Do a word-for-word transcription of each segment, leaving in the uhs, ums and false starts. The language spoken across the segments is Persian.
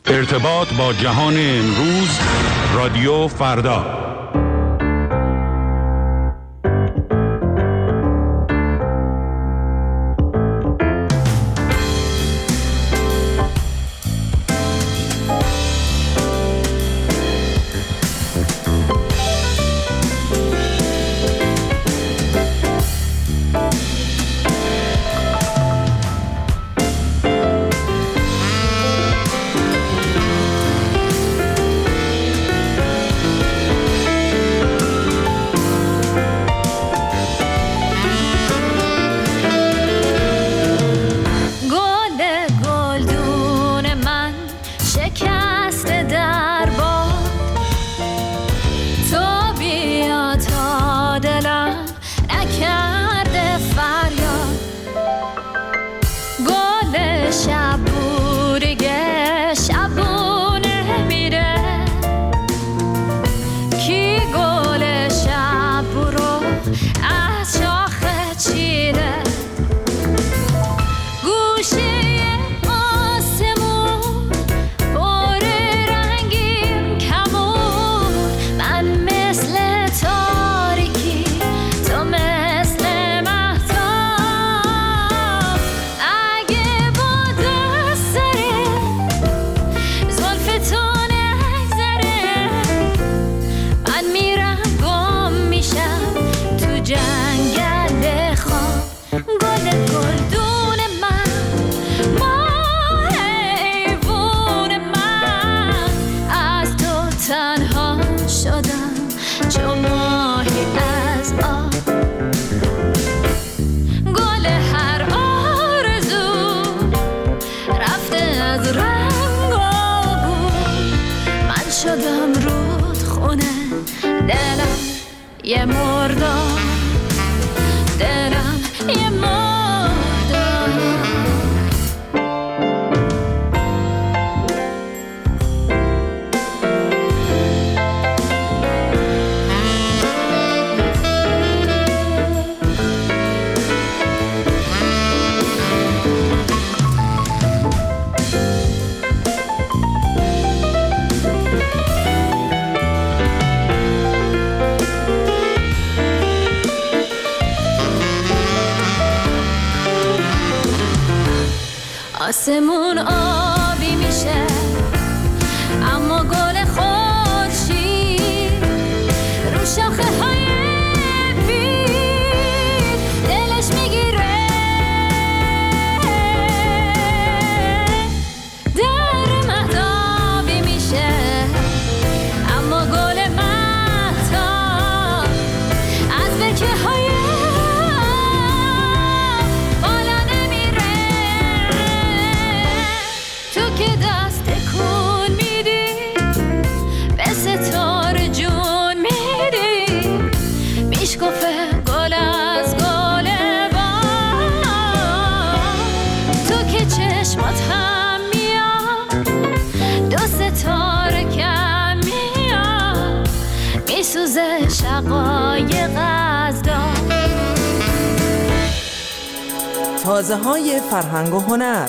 ارتباط با جهان امروز، رادیو فردا. یه مردم دلم یه مردم آسمون آبی میشه اما گل خورشید رو شاخه های بید دلش میگیره در مهتابی میشه اما گل مهتاب از بکه های تازه های فرهنگ و هنر.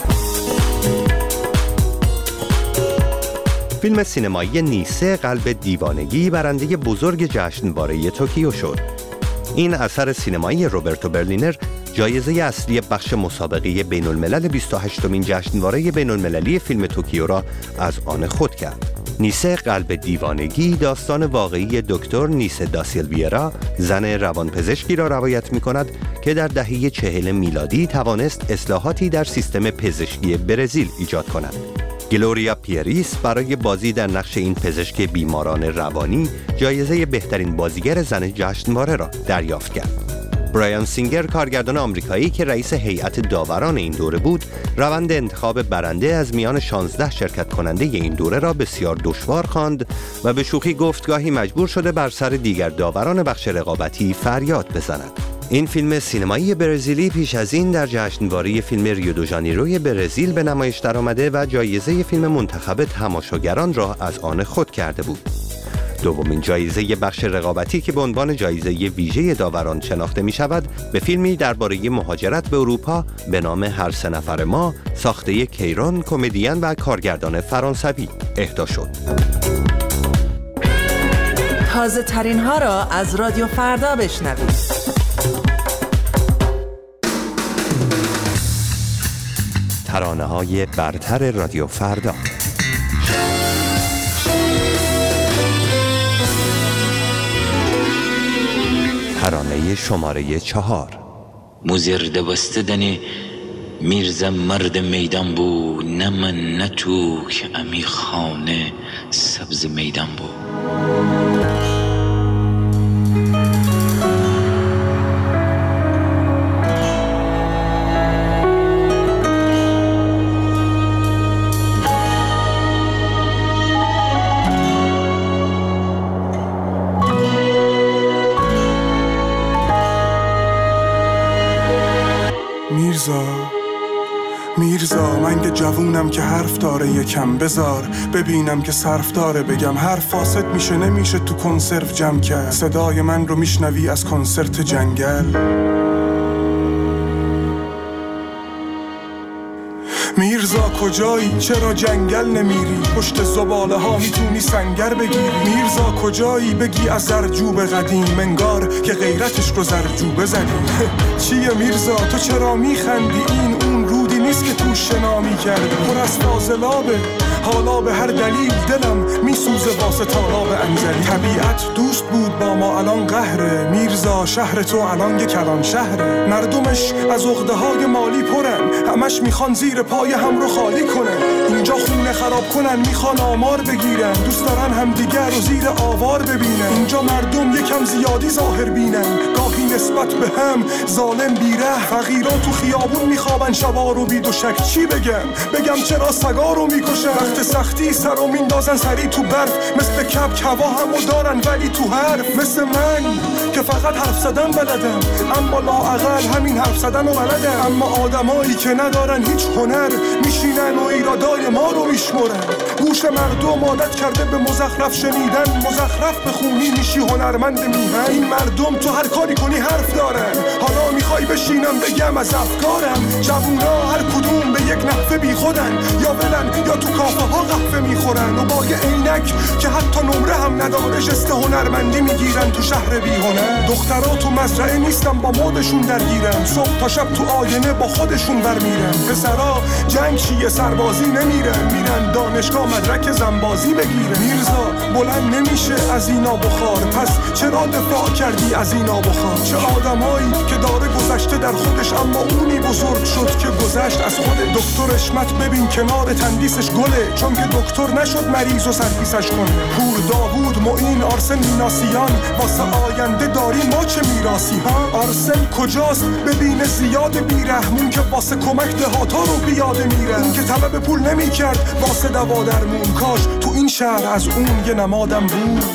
فیلم سینمایی نیسه قلب دیوانگی برنده بزرگ جشنواره توکیو شد. این اثر سینمایی روبرتو برلینر جایزه اصلی بخش مسابقه بین الملل بیست و هشتمین جشنواره بین المللی فیلم توکیو را از آن خود کرد. نیسه قلب دیوانگی داستان واقعی دکتر نیسه دا سیلویرا، زن روانپزشکی را روایت می کند که در دهه چهل میلادی توانست اصلاحاتی در سیستم پزشکی برزیل ایجاد کند. گلوریا پیریس برای بازی در نقش این پزشک بیماران روانی جایزه بهترین بازیگر زن جشنواره را دریافت کرد. برایان سینگر، کارگردان آمریکایی که رئیس هیئت داوران این دوره بود، روند انتخاب برنده از میان شانزده شرکت کننده این دوره را بسیار دشوار خواند و به شوخی گفت گاهی مجبور شده بر سر دیگر داوران بخش رقابتی فریاد بزند. این فیلم سینمایی برزیلی پیش از این در جشنواره فیلم ریو دو ژانیروی برزیل به نمایش درآمده و جایزه فیلم منتخب تماشاگران را از آن خود کرده بود. دومین جایزه بخش رقابتی که به عنوان جایزه ویژه داوران شناخته می شود به فیلمی درباره مهاجرت به اروپا به نام هر سه نفر ما ساخته کیران، کمدین و کارگردان فرانسوی اهدا شد. تازه ترین ها را از رادیو فردا بشنوید. ترانه های برتر رادیو فردا. ترانه شماره چهار. مزرده بستدن میرزا مرد میدان بو، نه من نه تو که امی خانه سبز میدان بو. میرزا میرزا من که جوونم که حرف داره یکم بذار ببینم که صرف داره بگم حرف فاسد میشه نمیشه تو کنسرو جمع کرد. صدای من رو میشنوی از کنسرت جنگل. میرزا کجایی؟ چرا جنگل نمیری؟ پشت زباله ها میتونی سنگر بگیری. میرزا کجایی؟ بگی از زرجوب قدیم، منگار که غیرتش رو زرجوبه زدیم. چیه میرزا تو چرا میخندی؟ این اون رودی نیست که تو شنا میکردی، پر از فاضلابه. حالا به هر دلیل دلم میسوزه واسه تالاب انزلی. طبیعت دوست بود با ما الان قهره. میرزا شهر تو الان یک کلان شهره. مردمش از عقده های مالی پرن، همش میخوان زیر پای هم رو خالی کنن. اینجا خونه خراب کنن، میخوان آمار بگیرن. دوست دارن همدیگر رو زیر آوار ببینن. اینجا مردم یکم زیادی ظاهر بینن، گاهی نسبت به هم ظالم بیره. فقیرا تو خیابون میخوابن شبا رو بی دوشک. چی بگم بگم چرا سگا رو میکشن؟ وقت سختی سر رو میندازن سری تو برف. مثل کپ هوا همو دارن ولی تو حرف. مثل من که فقط حرف زدن بلدم، اما لااقل همین حرف زدن رو بلدم. اما آدمایی که ندارن هیچ هنر میشینن و ایرادای ما رو میشمرن. گوش مردم عادت کرده به مزخرف شنیدن. مزخرف بخونی میشی هنرمند میهن. این مردم تو هر کاری کنی حرف دارن. حالا میخوای بشینم بگم از افکارم. جوونا هر کدوم به یک نحوه بی خودن، یا ولن یا تو کافه ها قهوه میخورن. و با یه عینک که حتی نمره هم نداره جست هنرمندی میگیرن تو شهر بی هنر. دخترها تو مزرعه نیستن با مودشون درگیرن، صبح تا شب تو آینه با خودشون برمیرن. پسرا جنگ چیه سربازی نمیرن، میرن دانشگاه مدرک زنبازی بگیرن. میرزا بلند نمیشه از اینا بخار، پس چرا دفاع کردی از اینا بخار؟ چه آدمایی که داره گذشته در خودش، اما اونی بزرگ شد که گذشت از خود. دکتر اشمت ببین کنار تندیسش گله، چون که دکتر نشد مریض و سرپیسش کنه. پور داوود معین آرسن میناسیان، واسه آینده داری ما چه میراسی ها؟ آرسن کجاست؟ ببین زیاد بیرحمون که واسه کمک دهاتا رو بیاده میره. اون که طلب پول نمی کرد واسه دوا درمون، کاش تو این شهر از اون یه نمادم بود.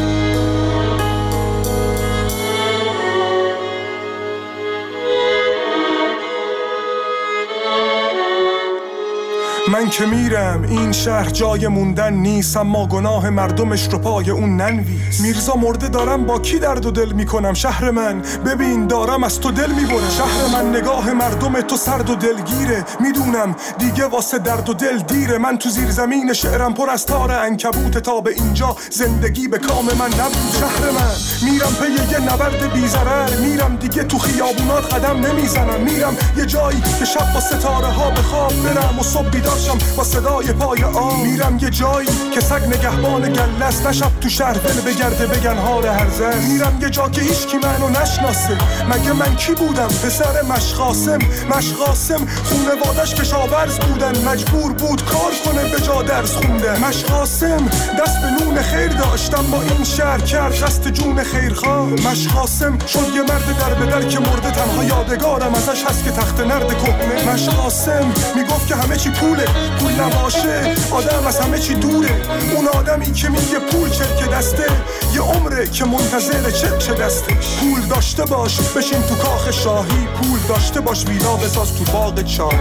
من که میرم این شهر جای موندن نیست، اما گناه مردمش رو پای اون ننویس. میرزا مرده دارم با کی درد و دل میکنم؟ شهر من ببین دارم از تو دل میبرم. شهر من نگاه مردم تو سرد و دلگیره. میدونم دیگه واسه درد و دل دیره. من تو زیر زمین شعرم پر از تار عنکبوت، تا به اینجا زندگی به کام من نبود. شهر من میرم پی یه نبرد بی ضرر، میرم دیگه تو خیابونات قدم نمیزنم. میرم یه جایی که شب با ستاره ها به خواب برم و صبح بیدار با صدای پای آن. میرم یه جایی که سگ نگهبان گلست، نشب تو شهر دل بگرده بگن حال هر زن. میرم یه جا که هیچ کی منو نشناسه. مگه من کی بودم؟ پسر مشقاسم. مشقاسم خونوادش کشاورز بودن، مجبور بود کار کنه به جا درس خونده. مشقاسم دست به نون خیر داشتم، با این شهر کرد قصد جون خیرخواه. مشقاسم شد یه مرد در به در که مرده، تنها یادگارم ازش هست که تخت نرد کهنه. مشقاسم میگفت که همه چی پوله، پول نباشه آدم از همه چی دوره. اون آدمی که میگه پول چرک دسته، یه عمره که منتظر چرک دسته. پول داشته باش بشین تو کاخ شاهی، پول داشته باش ویلا بساز تو باغ چاهی.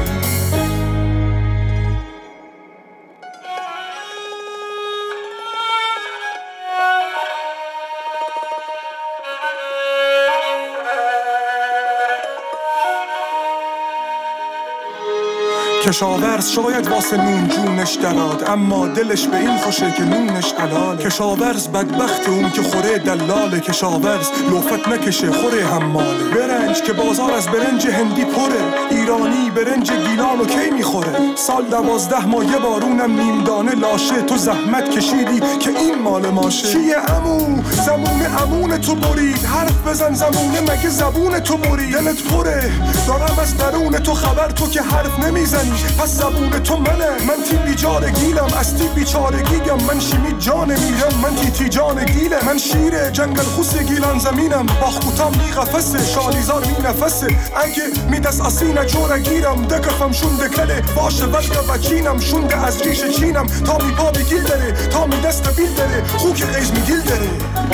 کشاورز شاید واسه نون جونش دراد، اما دلش به این خوشه که نونش حلاله. کشاورز بدبخت اون که خوره دلاله، کشاورز لوفت نکشه خوره حماله. برنج که بازار از برنج هندی پره، ایرانی برنج گیلانو کی میخوره. سال دوازده ماه یه بارونم نیم دانه لاشه، تو زحمت کشیدی که این مال ماشه. چیه عمو زمون عمون تو برید، حرف بزن زمونه مگه زبون تو برید. دلت پره دارم از درون تو خبر، تو که حرف نمیزنی پس زبون تو منه. من تی بیچاره گیلم از تی بیچاره گیگم، من شیمی جان میرم من تی تی جان گیله. من شیره جنگل خوس گیلان زمینم، باخوتم می قفسه شالیزار می نفسه. اگه می دست اسینه جوره گیرم، دکفم شونده کله باشه ولگه بچینم. شونده از ریش چینم تا می پا بگیل داره، تا می دست بیل داره خوک غیز می گیل داره.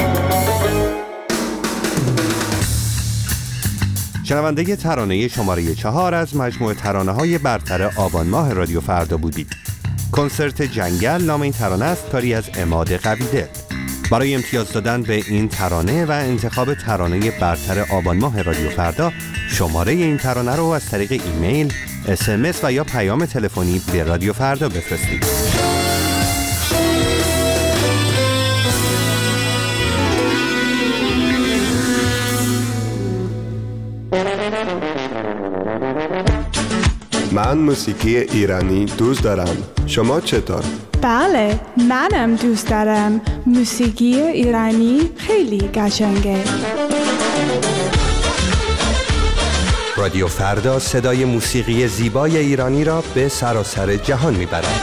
شنونده ترانه شماره چهار از مجموعه ترانه‌های برتر آبان ماه رادیو فردا بودید. کنسرت جنگل نام این ترانه است، کاری از عماد قویدل. برای امتیاز دادن به این ترانه و انتخاب ترانه برتر آبان ماه رادیو فردا، شماره این ترانه رو از طریق ایمیل، اس ام اس و یا پیام تلفنی به رادیو فردا بفرستید. من موسیقی ایرانی دوست دارم. شما چطور؟ بله، منم دوست دارم. موسیقی ایرانی خیلی قشنگه. رادیو فردا صدای موسیقی زیبای ایرانی را به سراسر جهان میبرد.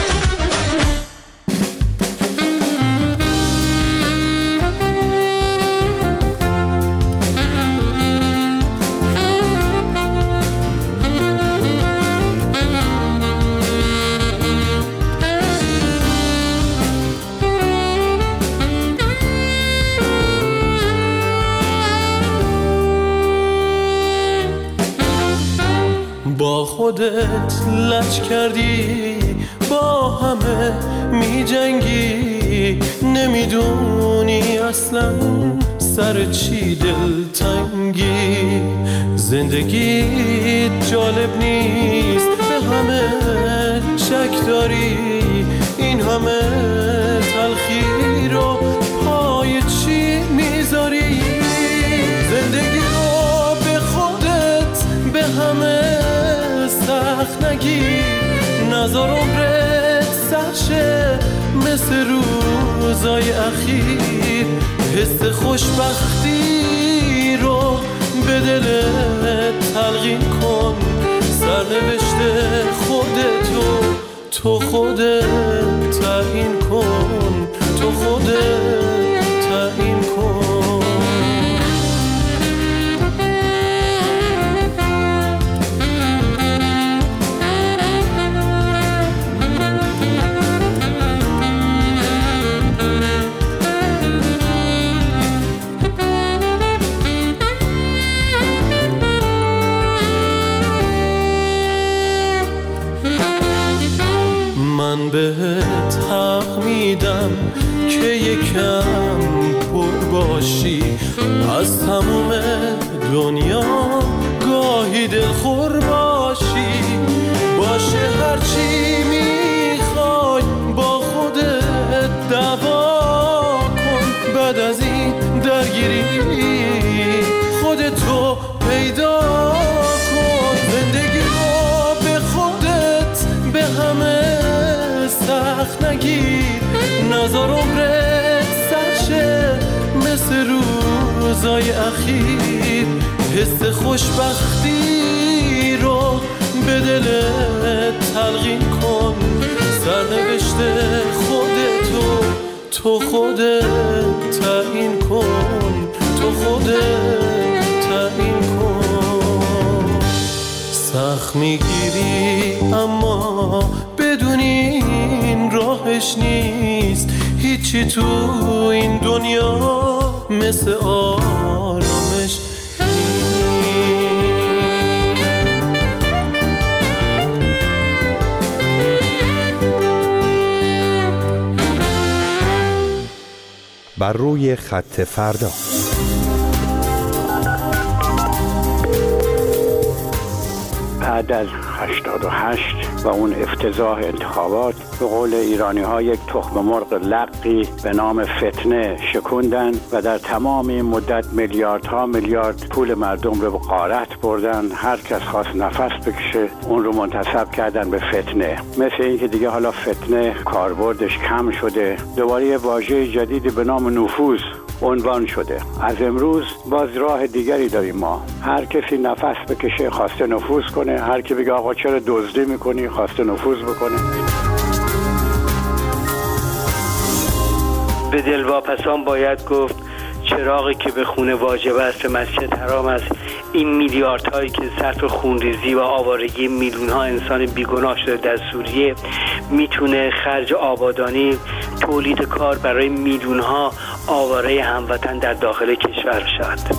با خودت لج کردی، با همه می جنگی، نمیدونی اصلا سر چی دلتنگی. زندگیت جالب نیست، به همه شک داری، این همه تلخی رو پای چی میذاری. زندگی رو به خودت به همه سخت نگیر، نظر عمرت سرشه مثل روزای اخیر. حس خوشبختی رو به دلت تلقین کن، سرنوشت خودتو تو خودت تعیین کن، تو خودت تعیین کن. من بهت حق میدم که یکم پر باشی از تموم دنیا، گاهی دلخور باشی. باشه هرچی میخوای با خودت دعوا کن، بعد از این درگیری خودتو پیدا کن. زندگی رو به خودت به همه سخت نگیر، نظر عمرت سرشه مثل روزای اخیر. حس خوشبختی رو به دلت تلقین کن، سرنوشت خودتو تو خودت تعیین کن، تو خودت تعیین کن. سخت میگیری اما بدونی این راهش نیست، هیچی تو این دنیا مثل آرامش بر روی خط فردا. بعد از هشتاد و هشت و اون افتضاح انتخابات به قول ایرانی ها یک تخم مرغ لقی به نام فتنه شکوندن و در تمام این مدت میلیاردها میلیارد پول مردم رو به غارت بردن. هر کس خواست نفس بکشه اون رو منتسب کردن به فتنه. مثل این که دیگه حالا فتنه کاربردش کم شده، دوباره یه واژه جدیدی به نام نفوذ عنوان شده. از امروز باز راه دیگری داریم ما. هر کسی نفس بکشه خواسته نفوذ کنه، هر کی بگه آقا چرا دزدی میکنی خواسته نفوذ بکنه. به دلواپسان باید گفت چراغی که به خونه واجب است مسجد حرام است. این میلیاردهایی که صرف خونریزی و آوارگی میلیون ها انسان بیگناه شده در سوریه میتونه خرج آبادانی، تولید کار برای میلیون ها آواره هموطن در داخل کشور شد.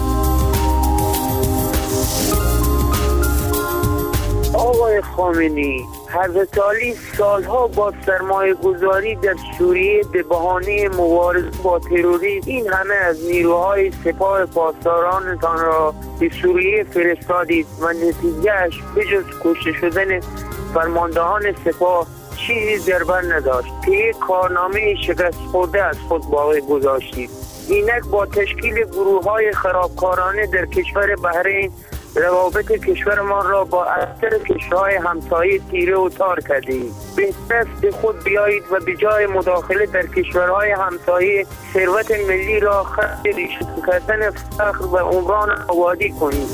آقای خامنه‌ای، حضرت علی سالها با سرمایه گذاری در سوریه به بهانه مبارزه با تروریسم این همه از نیروهای سپاه پاسدارانتان را به سوریه فرستادید و نتیجهش به جز کشته شدن فرماندهان سپاه چیزی در بر نداشت که یک کارنامه شکست خورده از خود باقی گذاشتید. اینک با تشکیل گروه‌های خرابکارانه در کشور بحرین روابط کشورمان را با اکثر کشورهای همسایه تیره و تار کردید. بهتر است به خود بیایید و به جای مداخله در کشورهای همسایه ثروت ملی را خرج ریشه کردن فقر و عمران آبادی کنید.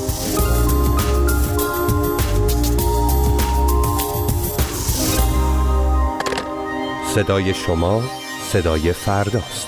صدای شما صدای فرداست.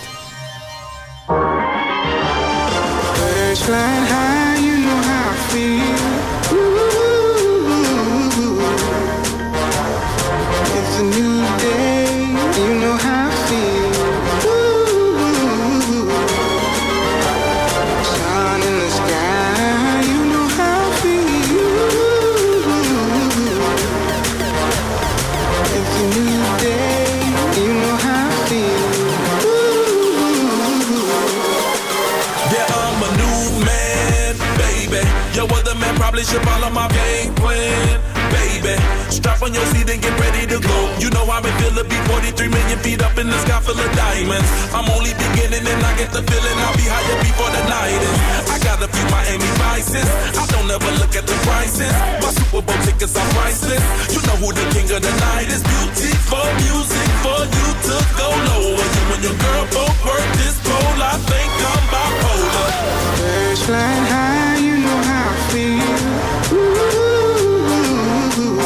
Probably should follow my game plan, baby. Strap on your seat and get ready to go. You know how it feel to be forty-three million feet up in the sky full of diamonds. I'm only beginning and I get the feeling I'll be higher before the night is. I got a few Miami vices. I don't ever look at the prices. My Super Bowl tickets are priceless. You know who the king of the night is. Beautiful music for you to go lower. You and your girl both work this pole. I think I'm bipolar. Birds flying high, you know how I feel. Ooh,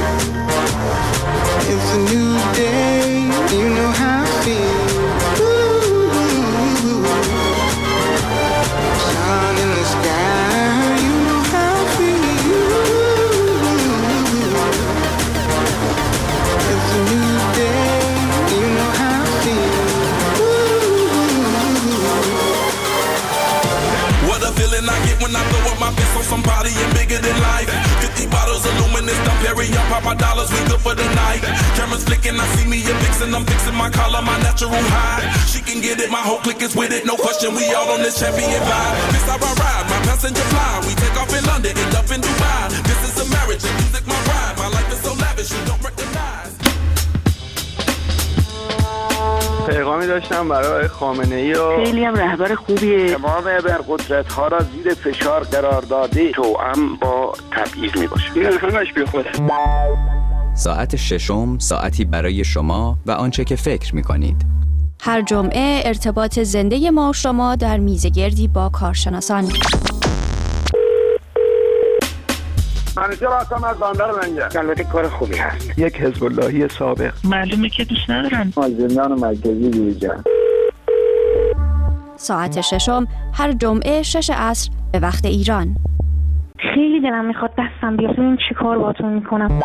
it's a new day, you know how I feel. Ooh, sun in the sky, you know how I feel. It's a new day, you know how I feel. What a feeling I get when I throw up my fist on somebody and bigger than life. Fifty bottles of luminous, dump Perry, I pop my dollars, we good for the night. Cameras flicking, I see me a vixen, I'm fixing my collar, my natural high. She can get it, my whole clique is with it, no question, we all on this champion vibe. This how I ride, my passenger fly, we take off in London, end up in Dubai. This is a marriage, and music my ride, my life is so lavish, you don't recognize. پیغامی داشتم برای خامنه‌ای و خیلی هم رهبر خوبیه. تمام ابرقدرت‌ها را زیر فشار قرار داده توأم با تبعیض میباشه. این همش بی خوده. ساعت ششم ساعتی برای شما و آنچه که فکر می‌کنید. هر جمعه ارتباط زنده ما و شما در میزگردی با کارشناسان. منیجر هستم از بندر منجر. البته کار خوبی هست. یک حزب اللهی سابق. معلومه که دوست ندارن. از زندان مرکزی بیرون. ساعت ششم هر جمعه شش عصر به وقت ایران. خیلی دلم میخواد دستم بیاد ببینم چی کار باهاتون میکنم.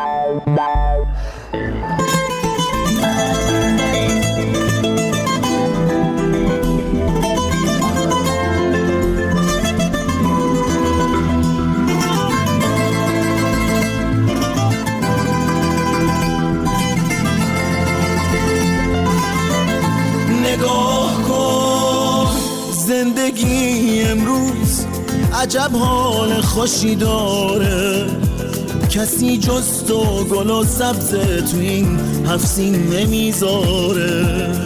نگاه کن زندگی امروز عجب حال خوشی داره. کسی جز تو گل و سبز تو این هفت سین نمیذاره.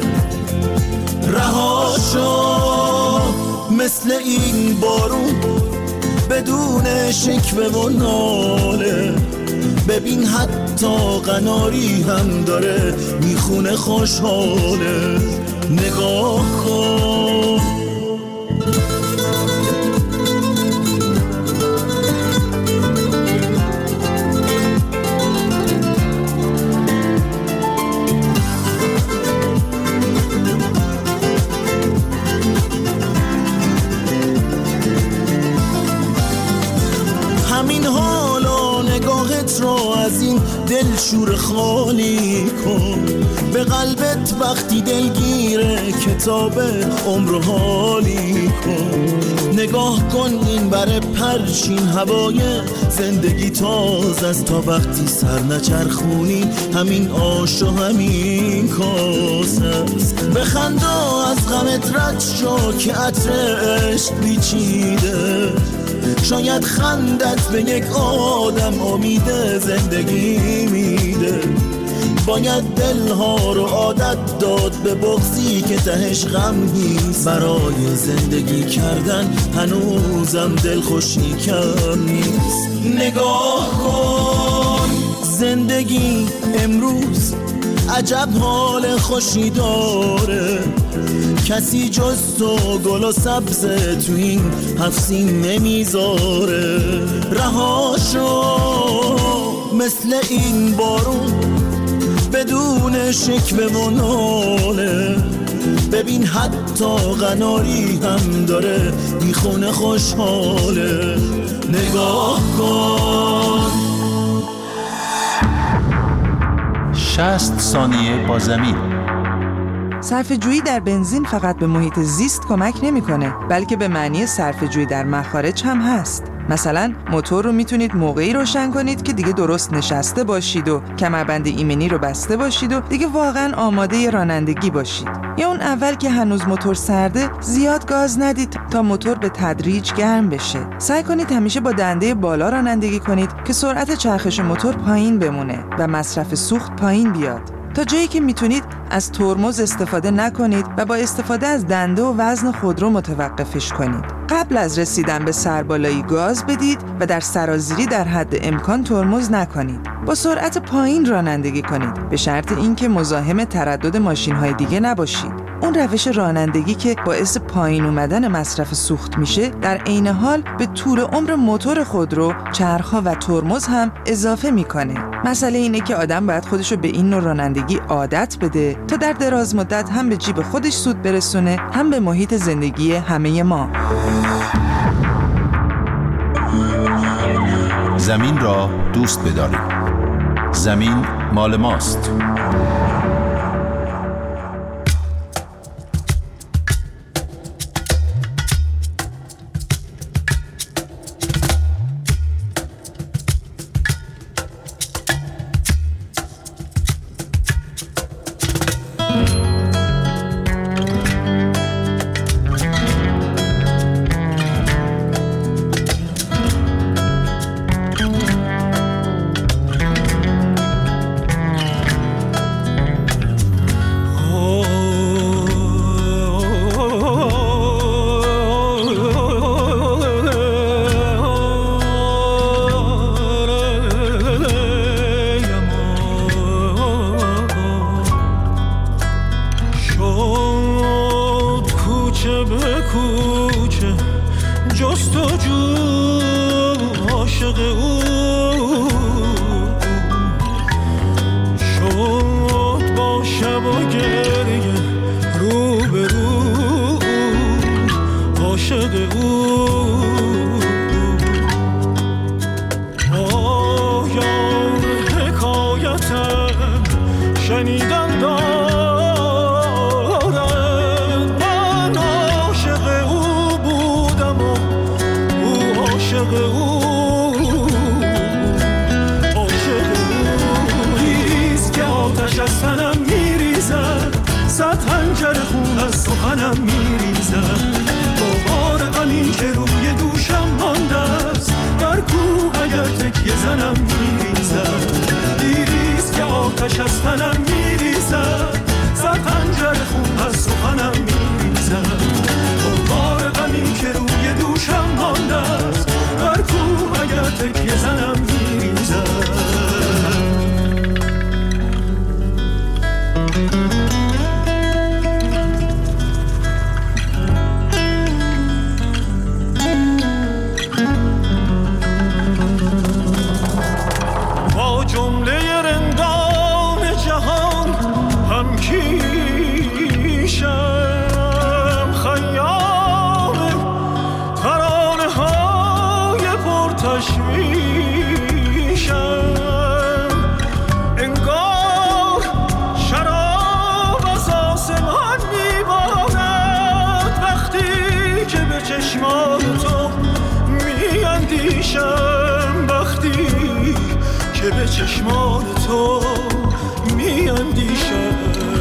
رها شو مثل این بارون بدون شکوه و ناله، ببین حتی قناری هم داره میخونه خوشحاله. نگاه کن همین حالا نگاهت رو از این دل شور خالی کن، به قلبت وقتی دلگیره کتاب عمر حالی کن. نگاه کن این بر پرشین هوای زندگی تازه است، تا وقتی سر نچرخونی همین آش و همین کاسه است. بخندا از غمت رد شو که عطر عشق بیچیده، شاید خندت به یک آدم امید زندگی میده. باید دلها رو عادت داد به بغضی که تهش غم نیست، برای زندگی کردن هنوزم دل خوشی کم نیست. نگاه کن زندگی امروز عجب حال خوشی داره، کسی جز تو گل و سبز تو این هفت سین نمیذاره. رها شو مثل این بارون بدون شکوه و ناله، ببین حتی قناری هم داره میخونه خوشحاله. نگاه کن شصت ثانیه با زمین. صرفه‌جویی در بنزین فقط به محیط زیست کمک نمی‌کنه، بلکه به معنی صرفه‌جویی در مخارج هم هست. مثلا موتور رو میتونید موقعی روشن کنید که دیگه درست نشسته باشید و کمربند ایمنی رو بسته باشید و دیگه واقعا آماده رانندگی باشید. یا اون اول که هنوز موتور سرده زیاد گاز ندید تا موتور به تدریج گرم بشه. سعی کنید همیشه با دنده بالا رانندگی کنید که سرعت چرخش موتور پایین بمونه و مصرف سوخت پایین بیاد. تا جایی که میتونید از ترمز استفاده نکنید و با استفاده از دنده و وزن خودرو متوقفش کنید. قبل از رسیدن به سربالایی گاز بدید و در سرازیری در حد امکان ترمز نکنید. با سرعت پایین رانندگی کنید، به شرط اینکه مزاحم تردد ماشین‌های دیگه نباشید. اون روش رانندگی که باعث پایین اومدن مصرف سوخت میشه، در عین حال به طول عمر موتور خودرو، چرخ‌ها و ترمز هم اضافه میکنه. مسئله اینه که آدم باید خودشو به این نوع رانندگی عادت بده تا در دراز مدت هم به جیب خودش سود برسونه، هم به محیط زندگی همه ما. زمین را دوست بدارید. زمین مال ماست. شنیدن دارم من عاشق او بودم و او عاشق او عاشق او نیست که آتش از تنم میریزد صد خنجر خون از سخنم میریزد با بار غمی که روی دوشم مانده است بر کوه اگر تکیه زنم میریزد آتش از تنم میریزد، صد خنجر خون از سخنم میریزد. بار غمی که روی دوشم مانده است، بر کوه اگر تکیه زنم میریزد. که به چشمان تو می اندیشم.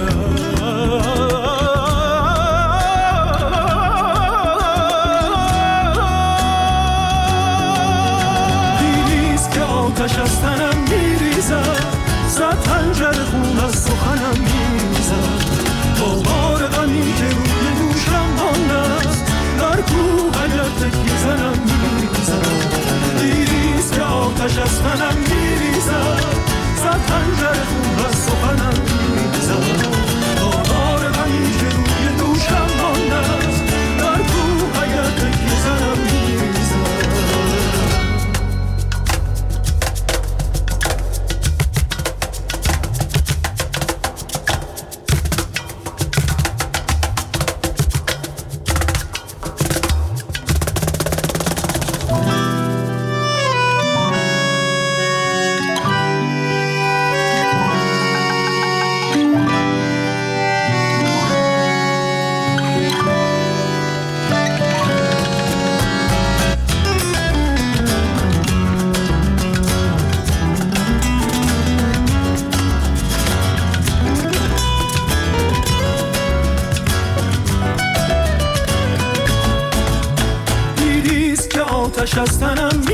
دیریست که آتش از تنم میریزد، صد خنجر خون از سخنم میریزد. با بار غمی که روی دوشم مانده است، در کوه اگر تکیه زنم میریزد. دیریست که آتش از تنم میریزد، صد خنجر خون از سخنم میریزد. با بار غمی که روی دوشم مانده است، در کوه اگر تکیه زنم میریزد. آتش از تنم